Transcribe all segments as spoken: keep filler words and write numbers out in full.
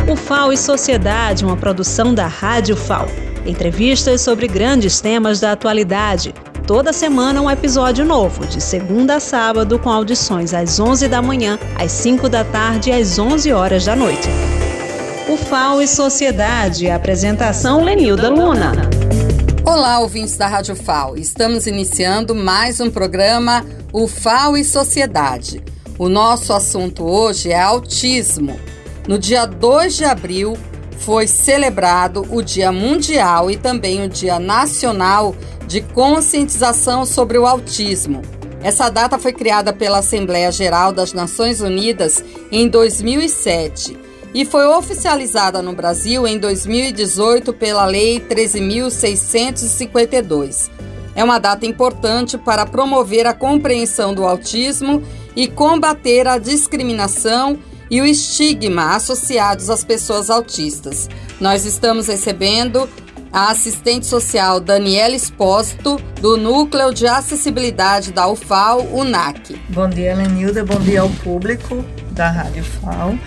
O F A O e Sociedade, uma produção da Rádio F A O. Entrevistas sobre grandes temas da atualidade. Toda semana um episódio novo, de segunda a sábado, com audições às onze da manhã, às cinco da tarde e às onze horas da noite. O F A O e Sociedade, apresentação Lenilda Luna. Olá, ouvintes da Rádio F A O. Estamos iniciando mais um programa, o F A O e Sociedade. O nosso assunto hoje é autismo. No dia dois de abril foi celebrado o Dia Mundial e também o Dia Nacional de Conscientização sobre o Autismo. Essa data foi criada pela Assembleia Geral das Nações Unidas em dois mil e sete e foi oficializada no Brasil em dois mil e dezoito pela Lei treze mil seiscentos e cinquenta e dois. É uma data importante para promover a compreensão do autismo e combater a discriminação e o estigma associados às pessoas autistas. Nós estamos recebendo a assistente social Daniela Espósito, do Núcleo de Acessibilidade da U F A O, U N A C. Bom dia, Lenilda, bom dia ao público da Rádio F A O.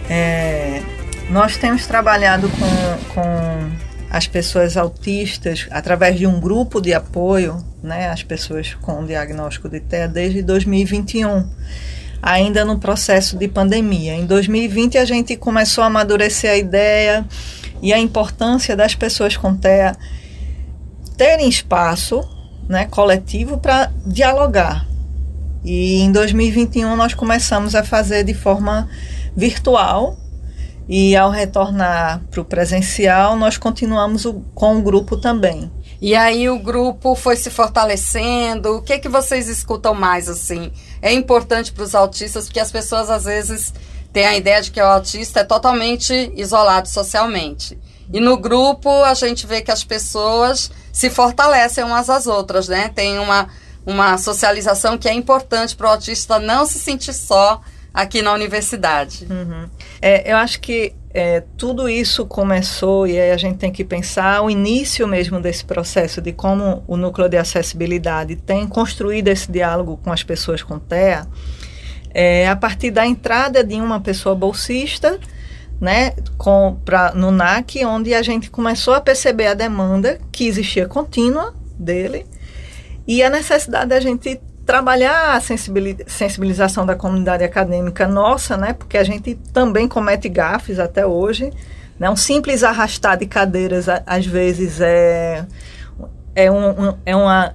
É, nós temos trabalhado com, com as pessoas autistas através de um grupo de apoio, né, as pessoas com diagnóstico de T E A desde dois mil e vinte e um, ainda no processo de pandemia. Em dois mil e vinte a gente começou a amadurecer a ideia e a importância das pessoas com T E A terem espaço, né, coletivo para dialogar. E em dois mil e vinte e um nós começamos a fazer de forma virtual e ao retornar para o presencial nós continuamos o, com o grupo também. E aí o grupo foi se fortalecendo. O que, que vocês escutam mais assim? É importante para os autistas, porque as pessoas às vezes tem a ideia de que o autista é totalmente isolado socialmente. E no grupo a gente vê que as pessoas se fortalecem umas às outras, né? Tem uma, uma socialização que é importante para o autista não se sentir só aqui na universidade. Uhum. É, eu acho que é, tudo isso começou, e aí a gente tem que pensar o início mesmo desse processo, de como o Núcleo de Acessibilidade tem construído esse diálogo com as pessoas com T E A. É, a partir da entrada de uma pessoa bolsista, né, com, pra, no N A C, onde a gente começou a perceber a demanda que existia contínua dele e a necessidade da gente trabalhar a sensibilização da comunidade acadêmica nossa, né, porque a gente também comete gafes até hoje, né, um simples arrastar de cadeiras às vezes é, é, um, um, é uma...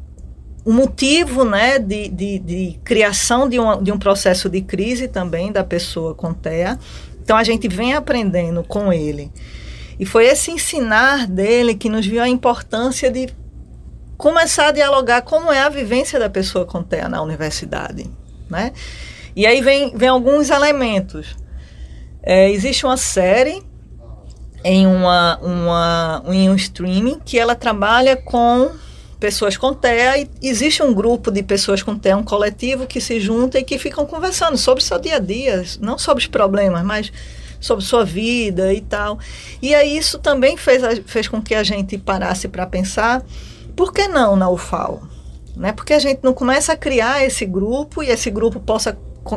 o motivo, né, de, de, de criação de um, de um processo de crise também da pessoa com T E A. Então a gente vem aprendendo com ele. E foi esse ensinar dele que nos viu a importância de começar a dialogar como é a vivência da pessoa com T E A na universidade, né? E aí vem, vem alguns elementos. É, existe uma série em, uma, uma, em um streaming que ela trabalha com pessoas com T E A, e existe um grupo de pessoas com T E A, um coletivo que se junta e que ficam conversando sobre o seu dia a dia, não sobre os problemas, mas sobre sua vida e tal. E aí isso também fez, fez com que a gente parasse para pensar, por que não na U F A O? Né? Porque a gente não começa a criar esse grupo e esse grupo possa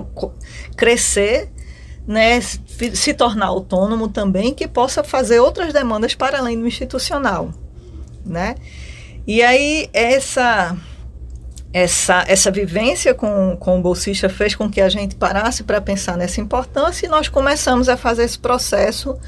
crescer, né, se tornar autônomo também, que possa fazer outras demandas para além do institucional, né? E aí, essa, essa, essa vivência com, com o bolsista fez com que a gente parasse para pensar nessa importância e nós começamos a fazer esse processo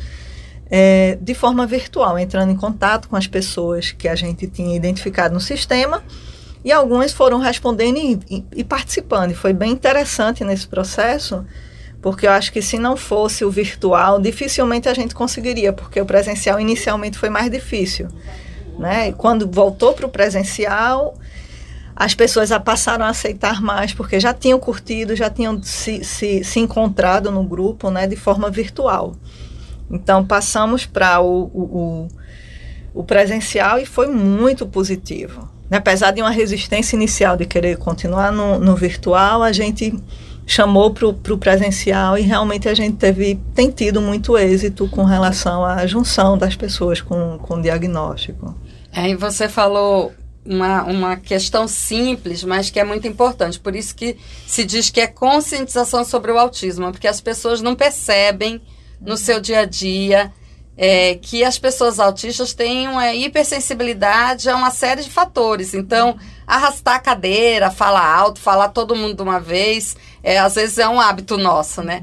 é, de forma virtual, entrando em contato com as pessoas que a gente tinha identificado no sistema e algumas foram respondendo e, e, e participando. E foi bem interessante nesse processo, porque eu acho que se não fosse o virtual, dificilmente a gente conseguiria, porque o presencial inicialmente foi mais difícil. Né? E quando voltou para o presencial, as pessoas a passaram a aceitar mais, porque já tinham curtido, já tinham se, se, se encontrado no grupo, né, de forma virtual. Então, passamos para o, o, o presencial e foi muito positivo. Né? Apesar de uma resistência inicial de querer continuar no, no virtual, a gente chamou para o presencial e realmente a gente teve, tem tido muito êxito com relação à junção das pessoas com, com diagnóstico. Aí você falou uma, uma questão simples, mas que é muito importante. Por isso que se diz que é conscientização sobre o autismo, porque as pessoas não percebem no seu dia a dia, é, que as pessoas autistas têm uma hipersensibilidade a uma série de fatores. Então, arrastar a cadeira, falar alto, falar todo mundo de uma vez, é, às vezes é um hábito nosso, né?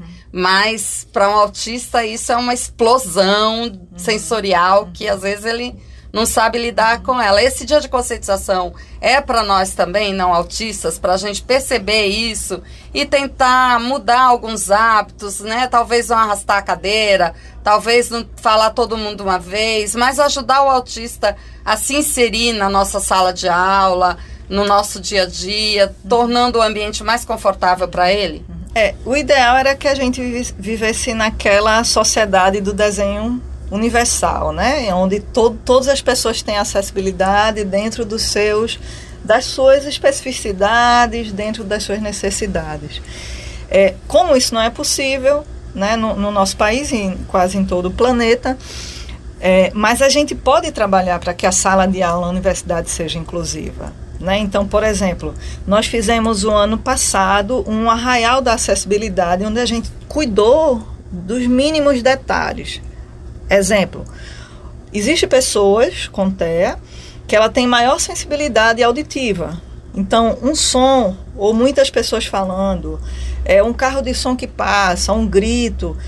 Mas para um autista isso é uma explosão sensorial que às vezes ele não sabe lidar com ela. Esse dia de conscientização é para nós também, não autistas, para a gente perceber isso e tentar mudar alguns hábitos, né? Talvez não arrastar a cadeira, talvez não falar todo mundo uma vez, mas ajudar o autista a se inserir na nossa sala de aula, no nosso dia a dia, tornando o ambiente mais confortável para ele. É, o ideal era que a gente vivesse naquela sociedade do desenho universal, né? Onde to- todas as pessoas têm acessibilidade dentro dos seus, das suas especificidades, dentro das suas necessidades. É, como isso não é possível, né, no, no nosso país e em, quase em todo o planeta, é, mas a gente pode trabalhar para que a sala de aula na universidade seja inclusiva. Né? Então, por exemplo, nós fizemos o ano passado um arraial da acessibilidade, onde a gente cuidou dos mínimos detalhes. Exemplo, existem pessoas com T E A que ela tem maior sensibilidade auditiva. Então, um som, ou muitas pessoas falando, é, um carro de som que passa, um grito,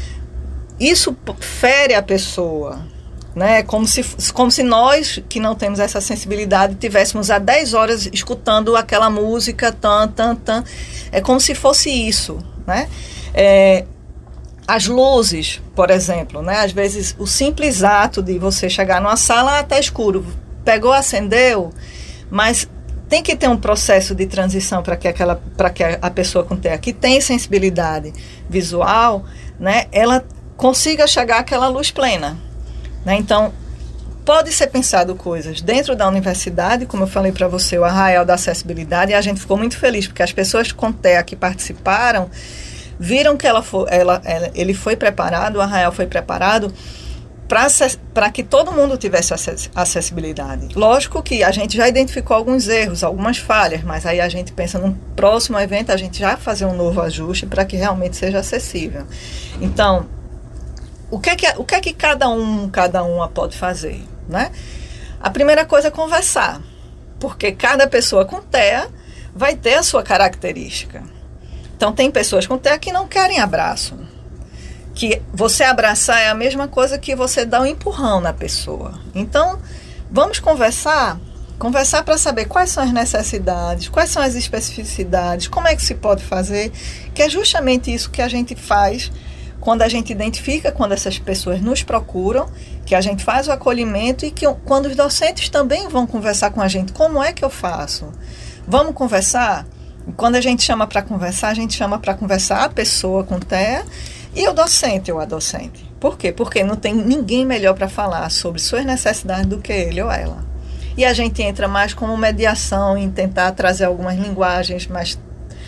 isso fere a pessoa. Né? Como se, como se nós, que não temos essa sensibilidade, tivéssemos há dez horas escutando aquela música, tan, tan, tan. É como se fosse isso. Né? É, as luzes, por exemplo, né? Às vezes o simples ato de você chegar numa sala até escuro, pegou, acendeu, mas tem que ter um processo de transição para que, aquela, para que a pessoa com T E A que tem sensibilidade visual, né? Ela consiga chegar àquela luz plena. Né? Então, pode ser pensado coisas dentro da universidade, como eu falei para você, o arraial da acessibilidade, e a gente ficou muito feliz, porque as pessoas com T E A que participaram, viram que ela foi, ela, ela, ele foi preparado, o arraial foi preparado para que todo mundo tivesse acessibilidade. Lógico que a gente já identificou alguns erros, algumas falhas, mas aí a gente pensa num próximo evento, a gente já fazer um novo ajuste para que realmente seja acessível. Então, o que é que, o que, é que cada um, cada uma pode fazer? Né? A primeira coisa é conversar, porque cada pessoa com T E A vai ter a sua característica. Então, tem pessoas com T E A que não querem abraço. Que você abraçar é a mesma coisa que você dar um empurrão na pessoa. Então, vamos conversar, conversar para saber quais são as necessidades, quais são as especificidades, como é que se pode fazer, que é justamente isso que a gente faz quando a gente identifica, quando essas pessoas nos procuram, que a gente faz o acolhimento e que quando os docentes também vão conversar com a gente, como é que eu faço? Vamos conversar? Quando a gente chama para conversar, a gente chama para conversar a pessoa com T E A e o docente ou a docente. Por quê? Porque não tem ninguém melhor para falar sobre suas necessidades do que ele ou ela. E a gente entra mais como mediação em tentar trazer algumas linguagens mais,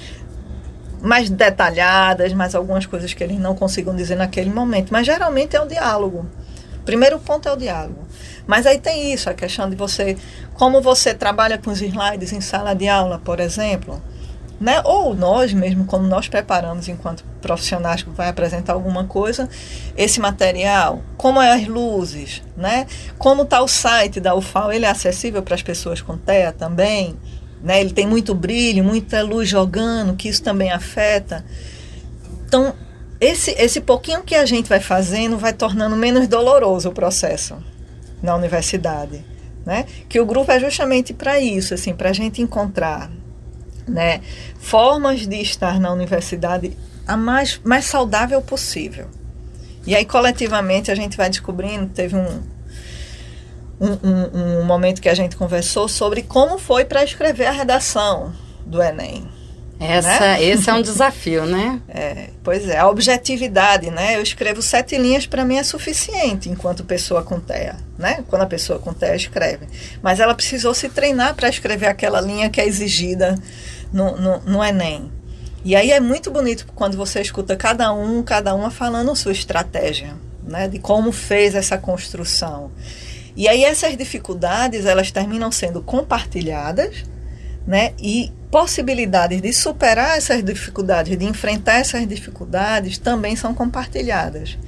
mais detalhadas, mais algumas coisas que eles não consigam dizer naquele momento. Mas geralmente é o diálogo. O primeiro ponto é o diálogo. Mas aí tem isso, a questão de você, como você trabalha com os slides em sala de aula, por exemplo, né? Ou nós mesmo, como nós preparamos enquanto profissionais que vai apresentar alguma coisa, esse material, como é as luzes, né? Como está o site da U F A L, ele é acessível para as pessoas com T E A também, né? Ele tem muito brilho, muita luz jogando, que isso também afeta. Então, esse, esse pouquinho que a gente vai fazendo vai tornando menos doloroso o processo na universidade, né? Que o grupo é justamente para isso, assim, para a gente encontrar, né, formas de estar na universidade a mais, mais saudável possível. E aí, coletivamente, a gente vai descobrindo, teve um, um, um, um momento que a gente conversou sobre como foi para escrever a redação do Enem. Essa, né? Esse é um desafio, né? É, pois é, a objetividade, né? Eu escrevo sete linhas, para mim é suficiente enquanto pessoa com T E A, né? Quando a pessoa com T E A escreve. Mas ela precisou se treinar para escrever aquela linha que é exigida no, no, no Enem. E aí é muito bonito quando você escuta cada um, cada uma falando sua estratégia, né? De como fez essa construção. E aí essas dificuldades, elas terminam sendo compartilhadas, né? E possibilidades de superar essas dificuldades, de enfrentar essas dificuldades, também são compartilhadas.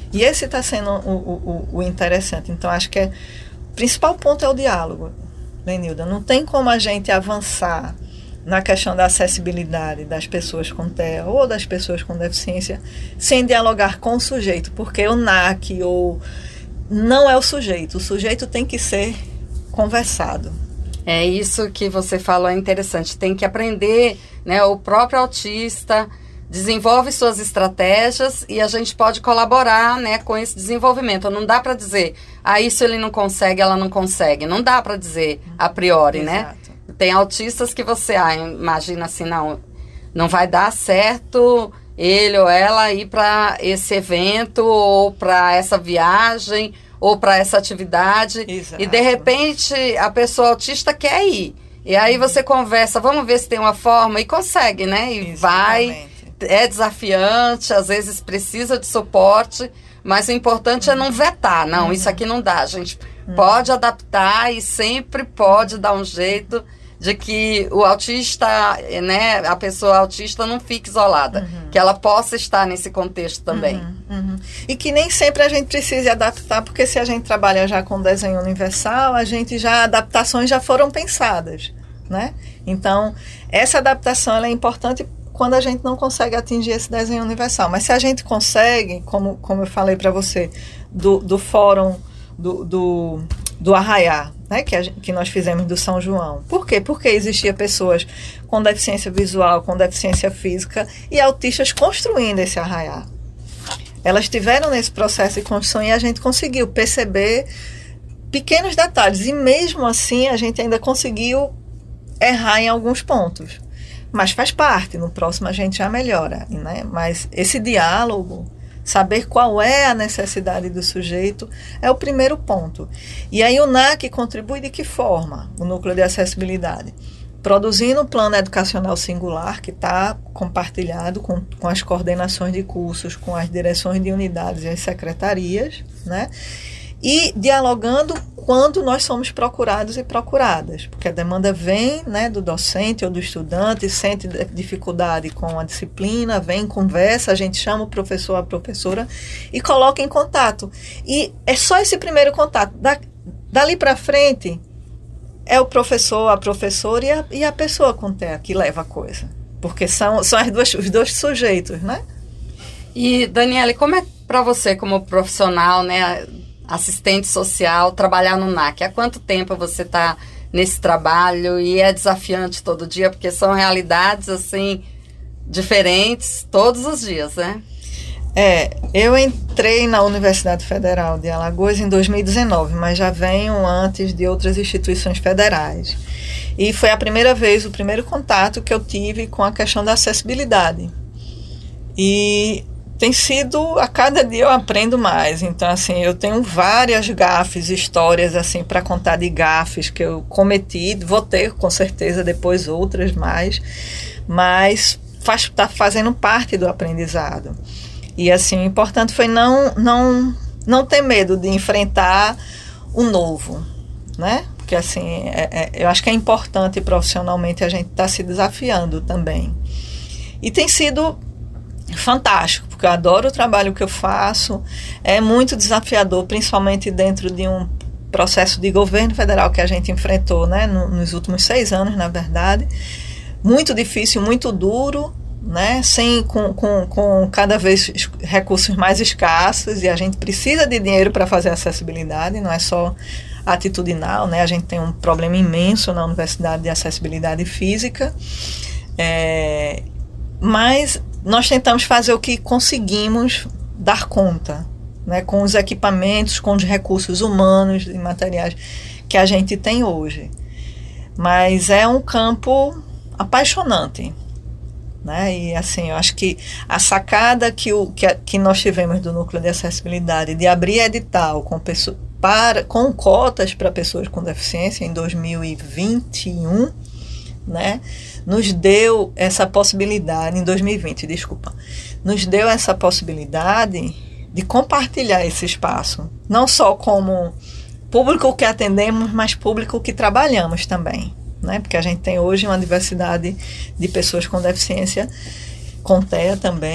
E esse está sendo o, o, o interessante. Então, acho que é, o principal ponto é o diálogo, Lenilda. Não tem como a gente avançar na questão da acessibilidade das pessoas com T E A ou das pessoas com deficiência sem dialogar com o sujeito, porque o N A C ou não é o sujeito. O sujeito tem que ser conversado. É isso que você falou, é interessante. Tem que aprender, né? O próprio autista desenvolve suas estratégias e a gente pode colaborar, né, com esse desenvolvimento. Não dá para dizer, ah, isso ele não consegue, ela não consegue. Não dá para dizer a priori, Exato. né? Tem autistas que você ah, imagina assim, não, não vai dar certo ele ou ela ir para esse evento ou para essa viagem ou para essa atividade. Exato. E de repente a pessoa autista quer ir. E aí você conversa, vamos ver se tem uma forma, e consegue, né? E Exatamente. vai, é desafiante, às vezes precisa de suporte, mas o importante uhum. é não vetar, não, uhum. isso aqui não dá, a gente uhum. pode adaptar e sempre pode dar um jeito de que o autista, né, a pessoa autista não fique isolada, uhum. que ela possa estar nesse contexto também. Uhum, uhum. E que nem sempre a gente precisa adaptar, porque se a gente trabalha já com desenho universal, a gente já, adaptações já foram pensadas, né? Então, essa adaptação ela é importante quando a gente não consegue atingir esse desenho universal. Mas se a gente consegue, como, como eu falei para você, do, do fórum do, do, do Arraiá, né, que, a, que nós fizemos do São João. Por quê? Porque existia pessoas com deficiência visual, com deficiência física e autistas construindo esse Arraiá. Elas estiveram nesse processo de construção e a gente conseguiu perceber pequenos detalhes. E mesmo assim a gente ainda conseguiu errar em alguns pontos. Mas faz parte, no próximo a gente já melhora, né? Mas esse diálogo, saber qual é a necessidade do sujeito, é o primeiro ponto. E aí o N A C contribui de que forma? O Núcleo de Acessibilidade. Produzindo um plano educacional singular que está compartilhado com, com as coordenações de cursos, com as direções de unidades e as secretarias, né? E dialogando quando nós somos procurados e procuradas, porque a demanda vem, né, do docente ou do estudante, sente dificuldade com a disciplina, vem, conversa, a gente chama o professor, a professora e coloca em contato. E é só esse primeiro contato. Da, dali para frente, é o professor, a professora e a, e a pessoa com T E A que leva a coisa, porque são, são as duas, os dois sujeitos, né? E, Daniele, como é para você, como profissional, né, assistente social, trabalhar no N A C? Há quanto tempo você está nesse trabalho? E é desafiante todo dia, porque são realidades, assim, diferentes todos os dias, né? É, eu entrei na Universidade Federal de Alagoas em dois mil e dezenove, mas já venho antes de outras instituições federais. E foi a primeira vez, o primeiro contato que eu tive com a questão da acessibilidade. E tem sido, a cada dia eu aprendo mais. Então, assim, eu tenho várias gafes, histórias, assim, para contar de gafes que eu cometi. Vou ter, com certeza, depois outras mais. Mas está fazendo parte do aprendizado. E, assim, o importante foi não, não, não ter medo de enfrentar o novo, né? Porque, assim, é, é, eu acho que é importante profissionalmente a gente estar tá se desafiando também. E tem sido fantástico, porque eu adoro o trabalho que eu faço, é muito desafiador, principalmente dentro de um processo de governo federal que a gente enfrentou, né, no, nos últimos seis anos, na verdade, muito difícil, muito duro, né, sem, com, com, com cada vez recursos mais escassos, e a gente precisa de dinheiro para fazer acessibilidade, não é só atitudinal, né, a gente tem um problema imenso na Universidade de Acessibilidade Física, é, mas nós tentamos fazer o que conseguimos dar conta, né, com os equipamentos, com os recursos humanos e materiais que a gente tem hoje. Mas é um campo apaixonante, né? E assim, eu acho que a sacada que, o, que, a, que nós tivemos do Núcleo de Acessibilidade de abrir edital com, pessoa, para, com cotas para pessoas com deficiência em dois mil e vinte e um, né, nos deu essa possibilidade, em dois mil e vinte, desculpa, nos deu essa possibilidade de compartilhar esse espaço, não só como público que atendemos, mas público que trabalhamos também, né, porque a gente tem hoje uma diversidade de pessoas com deficiência, com T E A também,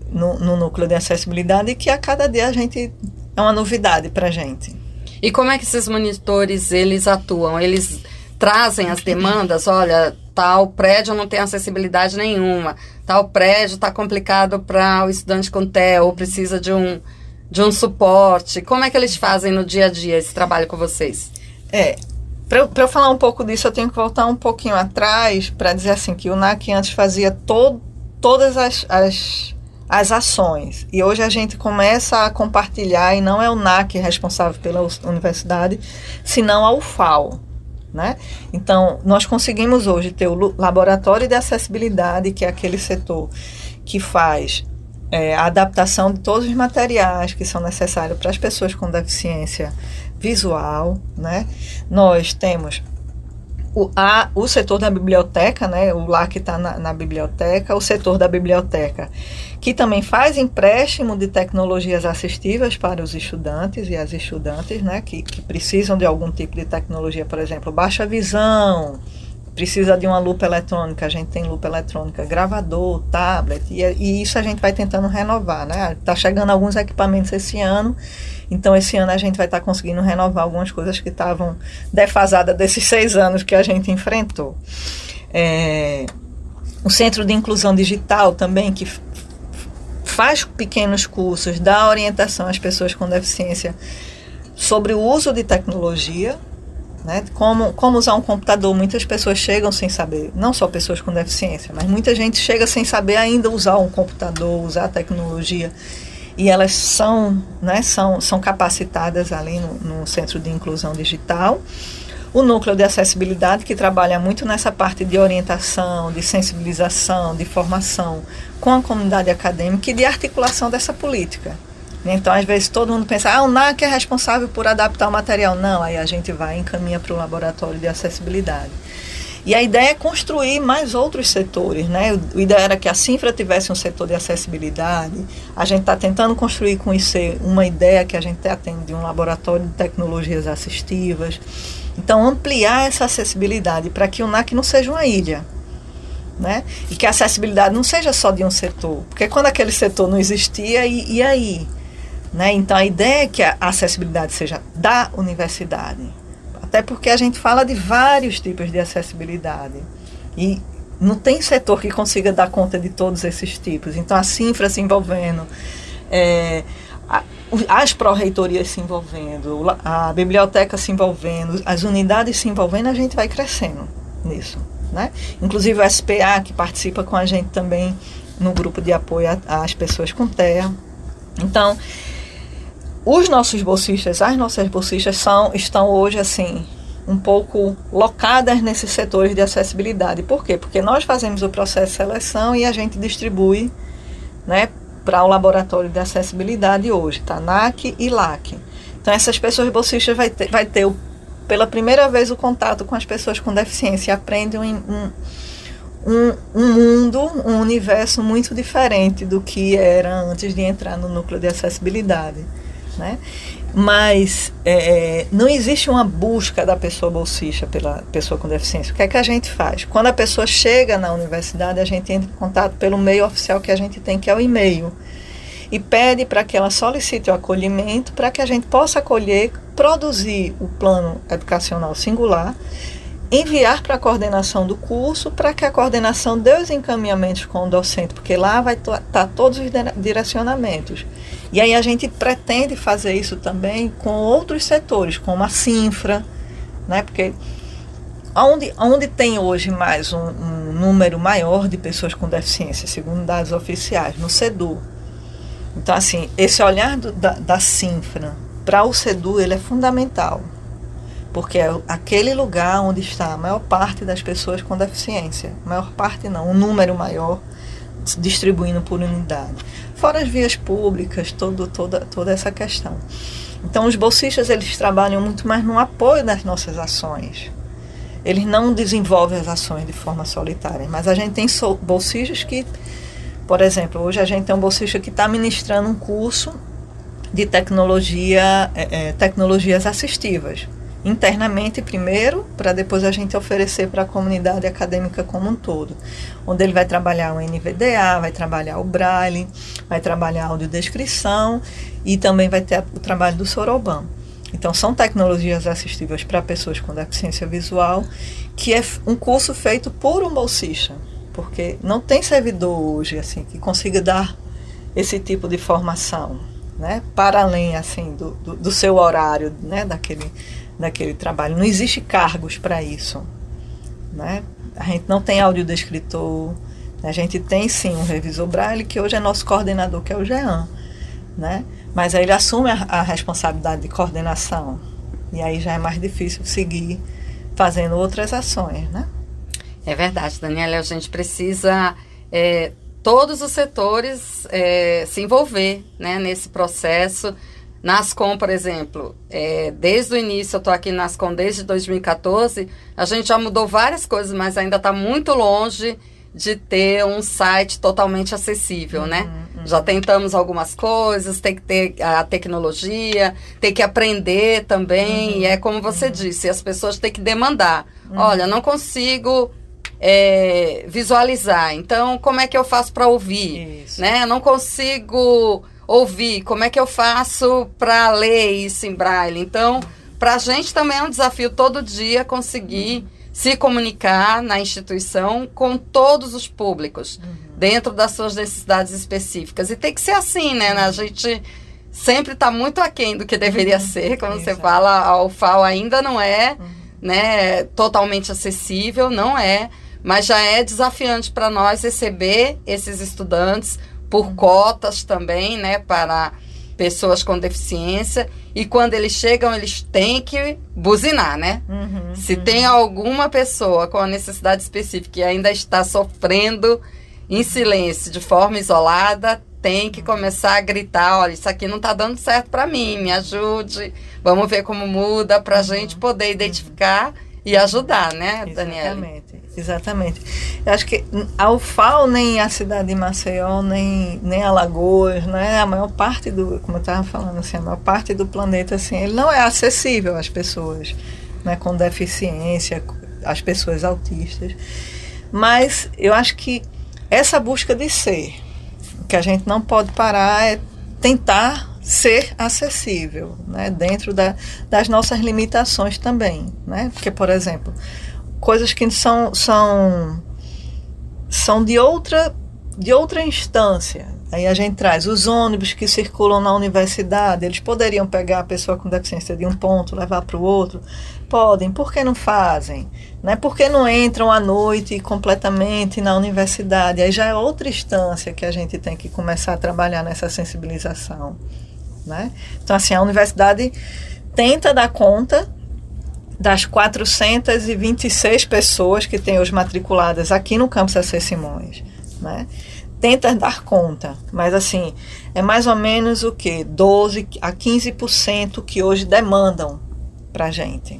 no, no núcleo de acessibilidade e que a cada dia a gente é uma novidade para a gente. E como é que esses monitores, eles atuam? Eles trazem as demandas, olha, tal prédio não tem acessibilidade nenhuma, tal prédio está complicado para o estudante com T E A ou precisa de um, de um suporte. Como é que eles fazem no dia a dia esse trabalho com vocês? É, para eu, eu falar um pouco disso, eu tenho que voltar um pouquinho atrás para dizer assim, que o N A C antes fazia todo, todas as, as, as ações, e hoje a gente começa a compartilhar, e não é o N A C responsável pela universidade, senão a U F A L. Né? Então, nós conseguimos hoje ter o laboratório de acessibilidade, que é aquele setor que faz é, a adaptação de todos os materiais que são necessários para as pessoas com deficiência visual. Né? Nós temos o, a, o setor da biblioteca, né? O L A C está na, na biblioteca, o setor da biblioteca, que também faz empréstimo de tecnologias assistivas para os estudantes e as estudantes, né, que, que precisam de algum tipo de tecnologia, por exemplo, baixa visão, precisa de uma lupa eletrônica, a gente tem lupa eletrônica, gravador, tablet, e, e isso a gente vai tentando renovar, né? Está chegando alguns equipamentos esse ano, então esse ano a gente vai estar tá conseguindo renovar algumas coisas que estavam defasadas desses seis anos que a gente enfrentou. É, o Centro de Inclusão Digital também, que faz pequenos cursos, dá orientação às pessoas com deficiência sobre o uso de tecnologia, né? Como, como usar um computador. Muitas pessoas chegam sem saber, não só pessoas com deficiência, mas muita gente chega sem saber ainda usar um computador, usar a tecnologia, e elas são, né, são, são capacitadas ali no, no Centro de Inclusão Digital. O Núcleo de Acessibilidade, que trabalha muito nessa parte de orientação, de sensibilização, de formação com a comunidade acadêmica e de articulação dessa política. Então, às vezes, todo mundo pensa, ah, o N A C é responsável por adaptar o material. Não, aí a gente vai e encaminha para o laboratório de acessibilidade. E a ideia é construir mais outros setores, né? O ideia era que a Sinfra tivesse um setor de acessibilidade. A gente está tentando construir com isso uma ideia que a gente atende de um laboratório de tecnologias assistivas. Então, ampliar essa acessibilidade para que o N A C não seja uma ilha, né? E que a acessibilidade não seja só de um setor. Porque quando aquele setor não existia, e, e aí? Né? Então, a ideia é que a acessibilidade seja da universidade. Até porque a gente fala de vários tipos de acessibilidade. E não tem setor que consiga dar conta de todos esses tipos. Então, a Sinfra se envolvendo, é, a, as pró-reitorias se envolvendo, a biblioteca se envolvendo, as unidades se envolvendo, a gente vai crescendo nisso. Né? Inclusive o S P A, que participa com a gente também no grupo de apoio às pessoas com T E A. Então, os nossos bolsistas, as nossas bolsistas são, estão hoje assim, um pouco locadas nesses setores de acessibilidade. Por quê? Porque nós fazemos o processo de seleção e a gente distribui, né, para o laboratório de acessibilidade hoje, tá? N A C e L A C. Então, essas pessoas bolsistas vai ter, vai ter o, pela primeira vez o contato com as pessoas com deficiência e aprendem um, um, um mundo, um universo muito diferente do que era antes de entrar no núcleo de acessibilidade. Né? Mas é, não existe uma busca da pessoa bolsista pela pessoa com deficiência. O que é que a gente faz? Quando a pessoa chega na universidade, a gente entra em contato pelo meio oficial que a gente tem, que é o e-mail, e pede para que ela solicite o acolhimento para que a gente possa acolher, produzir o plano educacional singular, enviar para a coordenação do curso, para que a coordenação dê os encaminhamentos com o docente, porque lá vai estar tá todos os direcionamentos. E aí a gente pretende fazer isso também com outros setores, como a Sinfra, né? Porque onde, onde tem hoje mais um, um número maior de pessoas com deficiência, segundo dados oficiais, no SEDU. Então, assim, esse olhar do, da, da Sinfra para o SEDU, ele é fundamental, porque é aquele lugar onde está a maior parte das pessoas com deficiência. Maior parte não, um número maior, distribuindo por unidade. Fora as vias públicas, todo, toda, toda essa questão. Então, os bolsistas, eles trabalham muito mais no apoio das nossas ações. Eles não desenvolvem as ações de forma solitária, mas a gente tem bolsistas que, por exemplo, hoje a gente tem um bolsista que está ministrando um curso de tecnologia, é, tecnologias assistivas. internamente primeiro, para depois a gente oferecer para a comunidade acadêmica como um todo, onde ele vai trabalhar o N V D A, vai trabalhar o Braille, vai trabalhar a audiodescrição e também vai ter o trabalho do Soroban. Então, são tecnologias assistíveis para pessoas com deficiência visual, que é um curso feito por um bolsista, porque não tem servidor hoje assim, que consiga dar esse tipo de formação, né, para além assim, do, do, do seu horário, né, daquele, daquele trabalho. Não existe cargos para isso. Né? A gente não tem audiodescritor, a gente tem sim um revisor Braille, que hoje é nosso coordenador, que é o Jean, né? Mas aí ele assume a, a responsabilidade de coordenação, e aí já é mais difícil seguir fazendo outras ações, né? É verdade, Daniela, a gente precisa, é, todos os setores é, se envolver, né, nesse processo. NASCOM, por exemplo, é, desde o início, eu estou aqui na NASCOM desde dois mil e quatorze, a gente já mudou várias coisas, mas ainda está muito longe de ter um site totalmente acessível, uhum, né? Uhum. Já tentamos algumas coisas, tem que ter a tecnologia, tem que aprender também, uhum, e é como você uhum. disse, as pessoas têm que demandar. Uhum. Olha, não consigo é, visualizar, então como é que eu faço para ouvir? Isso. Né? Não consigo ouvir, como é que eu faço para ler isso em Braille? Então, para a gente também é um desafio todo dia conseguir uhum. se comunicar na instituição com todos os públicos, uhum. dentro das suas necessidades específicas. E tem que ser assim, né? A gente sempre está muito aquém do que deveria uhum. ser. Como Exato. Você fala, a U F A L ainda não é uhum. né, totalmente acessível, não é, mas já é desafiante para nós receber esses estudantes por uhum. cotas também, né, para pessoas com deficiência, e quando eles chegam, eles têm que buzinar, né? Uhum, Se uhum. tem alguma pessoa com a necessidade específica e ainda está sofrendo em silêncio, de forma isolada, tem que começar a gritar, olha, isso aqui não está dando certo para mim, me ajude, vamos ver como muda, para a uhum. gente poder identificar uhum. e ajudar, né, Daniela? Exatamente, exatamente. Eu acho que a U F A L, nem a cidade de Maceió, nem, nem Alagoas, né, a maior parte do, como eu estava falando, assim, a maior parte do planeta, assim, ele não é acessível às pessoas, né, com deficiência, às pessoas autistas. Mas eu acho que essa busca de ser, o que a gente não pode parar é tentar ser acessível, né, dentro da, das nossas limitações também, né, porque, por exemplo, coisas que são, são, são de, outra, de outra instância, aí a gente traz os ônibus que circulam na universidade, eles poderiam pegar a pessoa com deficiência de um ponto, levar para o outro, podem, por que não fazem? Né? Por que não entram à noite completamente na universidade? Aí já é outra instância que a gente tem que começar a trabalhar nessa sensibilização. Né? Então, assim, a universidade tenta dar conta das quatrocentas e vinte e seis pessoas que tem hoje matriculadas aqui no campus A C Simões, né? Tenta dar conta, mas assim, é mais ou menos o quê? doze a quinze por cento que hoje demandam para a gente.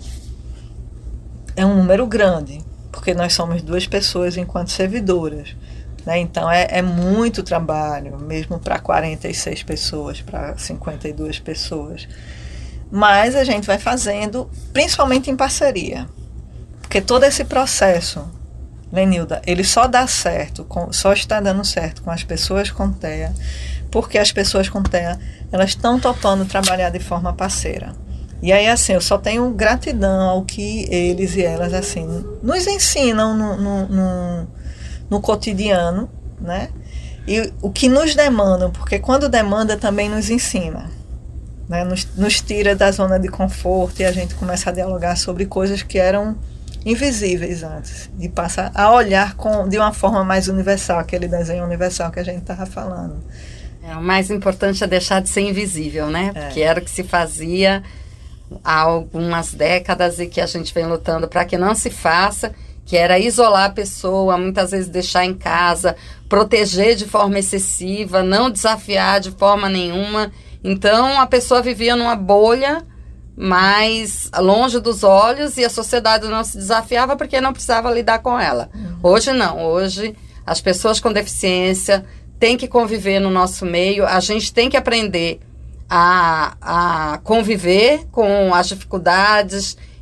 É um número grande, porque nós somos duas pessoas enquanto servidoras. Né? Então, é, é muito trabalho, mesmo para quarenta e seis pessoas, para cinquenta e duas pessoas. Mas a gente vai fazendo, principalmente em parceria. Porque todo esse processo, Lenilda, ele só dá certo, com, só está dando certo com as pessoas com T E A, porque as pessoas com T E A, elas estão topando trabalhar de forma parceira. E aí, assim, eu só tenho gratidão ao que eles e elas, assim, nos ensinam no... no, no no cotidiano, né? E o que nos demandam, porque quando demanda também nos ensina, né? Nos, nos tira da zona de conforto e a gente começa a dialogar sobre coisas que eram invisíveis antes e passa a olhar com, de uma forma mais universal, aquele desenho universal que a gente estava falando. É, o mais importante é deixar de ser invisível, né? É. Porque era o que se fazia há algumas décadas e que a gente vem lutando para que não se faça, que era isolar a pessoa, muitas vezes deixar em casa, proteger de forma excessiva, não desafiar de forma nenhuma. Então, a pessoa vivia numa bolha, mas longe dos olhos, e a sociedade não se desafiava porque não precisava lidar com ela. Uhum. Hoje não, hoje as pessoas com deficiência têm que conviver no nosso meio, a gente tem que aprender a, a conviver com as dificuldades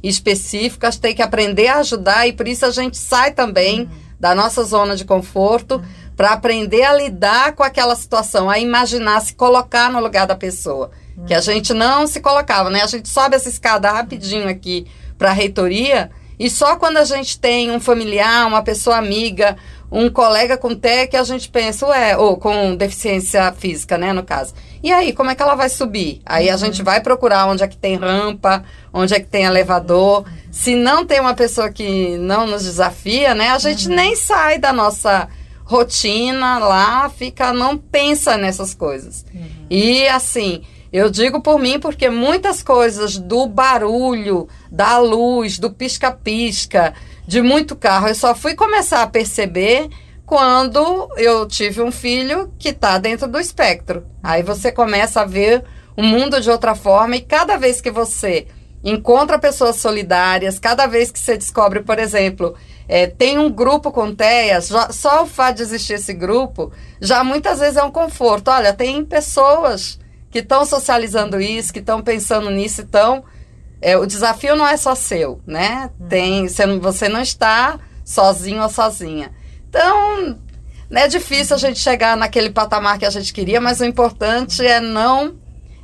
específicas, tem que aprender a ajudar, e por isso a gente sai também uhum. da nossa zona de conforto uhum. para aprender a lidar com aquela situação, a imaginar, se colocar no lugar da pessoa, uhum. que a gente não se colocava, né? A gente sobe essa escada rapidinho aqui para a reitoria, e só quando a gente tem um familiar, uma pessoa amiga, um colega com T E A que a gente pensa, ué, ou com deficiência física, né, no caso. E aí, como é que ela vai subir? Aí uhum. a gente vai procurar onde é que tem rampa, onde é que tem elevador. Se não tem uma pessoa que não nos desafia, né, a gente uhum. nem sai da nossa rotina lá, fica, não pensa nessas coisas. Uhum. E assim, eu digo por mim porque muitas coisas do barulho, da luz, do pisca-pisca, de muito carro, eu só fui começar a perceber quando eu tive um filho que está dentro do espectro. Aí você começa a ver o mundo de outra forma, e cada vez que você encontra pessoas solidárias, cada vez que você descobre, por exemplo, é, tem um grupo com T E A, já, só o fato de existir esse grupo, já muitas vezes é um conforto. Olha, tem pessoas que estão socializando isso, que estão pensando nisso, então é, o desafio não é só seu, né? Tem, você, não, você não está sozinho ou sozinha. Então, é difícil a gente chegar naquele patamar que a gente queria, mas o importante é não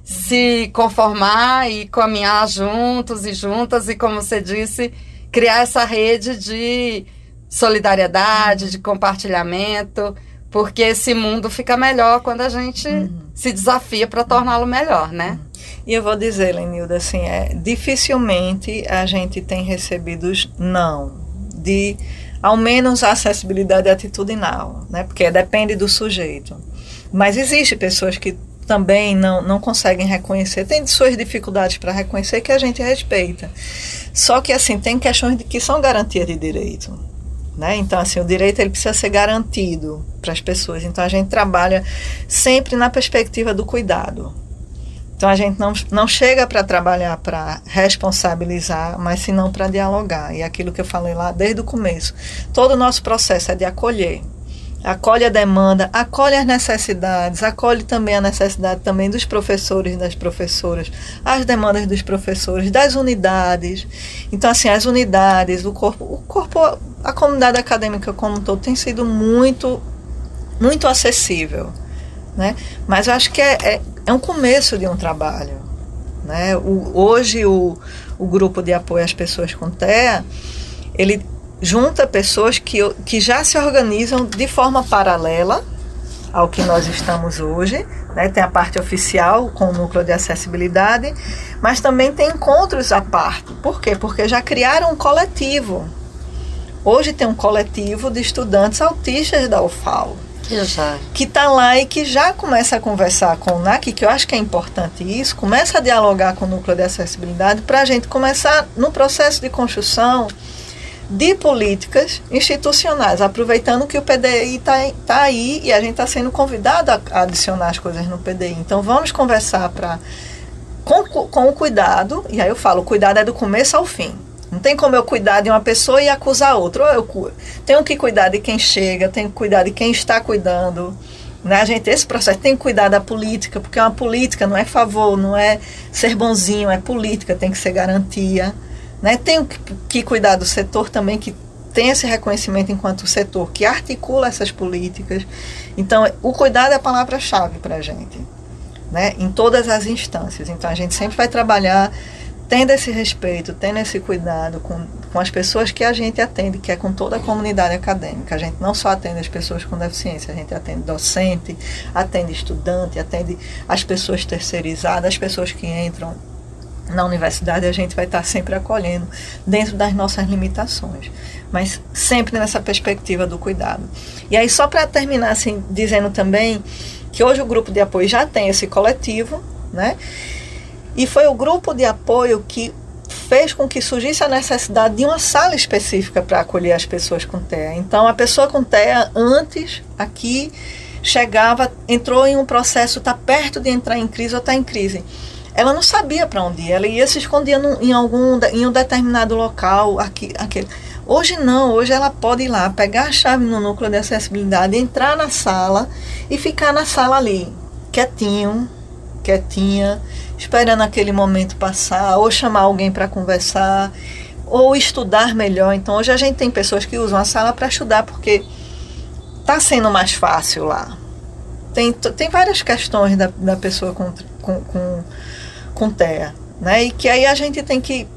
se conformar e caminhar juntos e juntas, e, como você disse, criar essa rede de solidariedade, de compartilhamento, porque esse mundo fica melhor quando a gente uhum. se desafia para torná-lo melhor, né? E eu vou dizer, Lenilda, assim, é, dificilmente a gente tem recebido não de, ao menos, a acessibilidade atitudinal, né? Porque depende do sujeito. Mas existe pessoas que também não, não conseguem reconhecer, tem suas dificuldades para reconhecer, que a gente respeita. Só que, assim, tem questões de que são garantias de direito, né? Então, assim, o direito ele precisa ser garantido para as pessoas. Então, a gente trabalha sempre na perspectiva do cuidado. Então, a gente não, não chega para trabalhar para responsabilizar, mas senão para dialogar. E aquilo que eu falei lá desde o começo. Todo o nosso processo é de acolher. Acolhe a demanda, acolhe as necessidades, acolhe também a necessidade também dos professores e das professoras, as demandas dos professores, das unidades. Então, assim, as unidades, o corpo, o corpo, a comunidade acadêmica como um todo tem sido muito, muito acessível, né? Mas eu acho que é, é, é um começo de um trabalho, né? O, hoje o, o grupo de apoio às pessoas com T E A, ele junta pessoas que, que já se organizam de forma paralela ao que nós estamos hoje, né? Tem a parte oficial com o núcleo de acessibilidade, mas também tem encontros à parte. Por quê? Porque já criaram um coletivo. Hoje tem um coletivo de estudantes autistas da U F A L, que está lá e que já começa a conversar com o N A C, que eu acho que é importante isso, começa a dialogar com o núcleo de acessibilidade para a gente começar no processo de construção de políticas institucionais, aproveitando que o P D I está tá aí e a gente está sendo convidado a, a adicionar as coisas no P D I. Então, vamos conversar pra, com, com o cuidado, e aí eu falo, o cuidado é do começo ao fim. Não tem como eu cuidar de uma pessoa e acusar outra. Ou eu tenho que cuidar de quem chega, tenho que cuidar de quem está cuidando. Né? A gente, esse processo tem que cuidar da política, porque uma política não é favor, não é ser bonzinho, é política, tem que ser garantia. Né? Tenho que, que cuidar do setor também, que tem esse reconhecimento enquanto setor que articula essas políticas. Então, o cuidado é a palavra-chave para a gente, né? Em todas as instâncias. Então, a gente sempre vai trabalhar tendo esse respeito, tendo esse cuidado com, com as pessoas que a gente atende, que é com toda a comunidade acadêmica. A gente não só atende as pessoas com deficiência, a gente atende docente, atende estudante, atende as pessoas terceirizadas, as pessoas que entram na universidade. A gente vai estar sempre acolhendo dentro das nossas limitações, mas sempre nessa perspectiva do cuidado. E aí, só para terminar, assim, dizendo também que hoje o grupo de apoio já tem esse coletivo, né? E foi o grupo de apoio que fez com que surgisse a necessidade de uma sala específica para acolher as pessoas com T E A. Então, a pessoa com T E A, antes, aqui, chegava, entrou em um processo, está perto de entrar em crise ou está em crise. Ela não sabia para onde ir, ela ia se escondia num, em, algum, em um determinado local, aqui, aquele. Hoje não, hoje ela pode ir lá, pegar a chave no núcleo de acessibilidade, entrar na sala e ficar na sala ali, quietinho, quietinha, esperando aquele momento passar, ou chamar alguém para conversar, ou estudar melhor. Então, hoje a gente tem pessoas que usam a sala para estudar, porque está sendo mais fácil lá. Tem, tem várias questões da, da pessoa com, com, com, com T E A, né? E que aí a gente tem que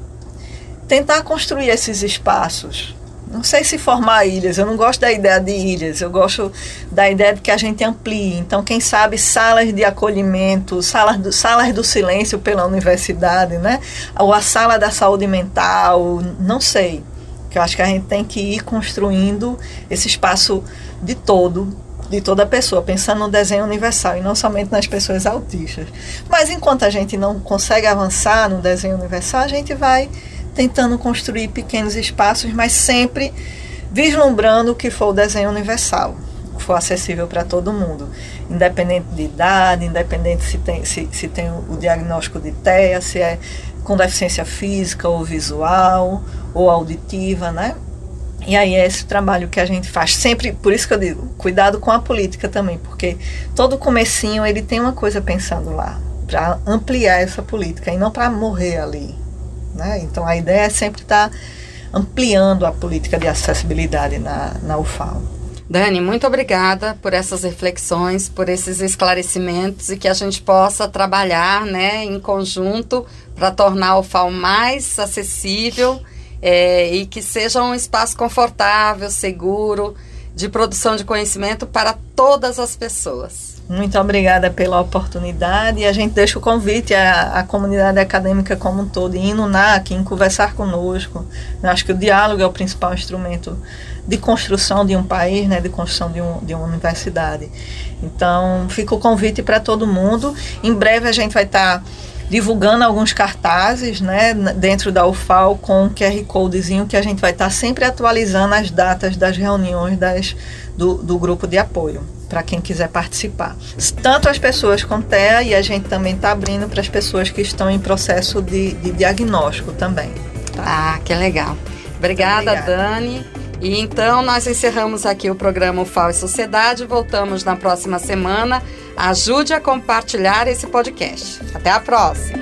tentar construir esses espaços. Não sei se formar ilhas, eu não gosto da ideia de ilhas, eu gosto da ideia de que a gente amplie. Então, quem sabe, salas de acolhimento, salas do, salas do silêncio pela universidade, né? Ou a sala da saúde mental, não sei. Que eu acho que a gente tem que ir construindo esse espaço de todo, de toda pessoa, pensando no desenho universal e não somente nas pessoas autistas. Mas enquanto a gente não consegue avançar no desenho universal, a gente vai tentando construir pequenos espaços, mas sempre vislumbrando o que for o desenho universal, que for acessível para todo mundo, independente de idade, independente se tem, se, se tem o diagnóstico de T E A, se é com deficiência física ou visual ou auditiva, né? E aí é esse trabalho que a gente faz sempre, por isso que eu digo, cuidado com a política também, porque todo comecinho ele tem uma coisa pensando lá, para ampliar essa política e não para morrer ali, né? Então a ideia é sempre estar ampliando a política de acessibilidade na, na U F A L. Dani, muito obrigada por essas reflexões, por esses esclarecimentos e que a gente possa trabalhar, né, em conjunto para tornar a U F A L mais acessível é, e que seja um espaço confortável, seguro, de produção de conhecimento para todas as pessoas. Muito obrigada pela oportunidade e a gente deixa o convite à, à comunidade acadêmica como um todo, ir no N A C, em conversar conosco. Eu acho que o diálogo é o principal instrumento de construção de um país, né, de construção de, um, de uma universidade. Então, fica o convite para todo mundo. Em breve a gente vai estar tá divulgando alguns cartazes, né, dentro da U F A L com um Q R Codezinho que a gente vai estar tá sempre atualizando as datas das reuniões das, do, do grupo de apoio, para quem quiser participar. Tanto as pessoas com T E A e a gente também está abrindo para as pessoas que estão em processo de, de diagnóstico também. Tá? Ah, que legal. Obrigada, Obrigada, Dani. E então nós encerramos aqui o programa U F A L e Sociedade. Voltamos na próxima semana. Ajude a compartilhar esse podcast. Até a próxima!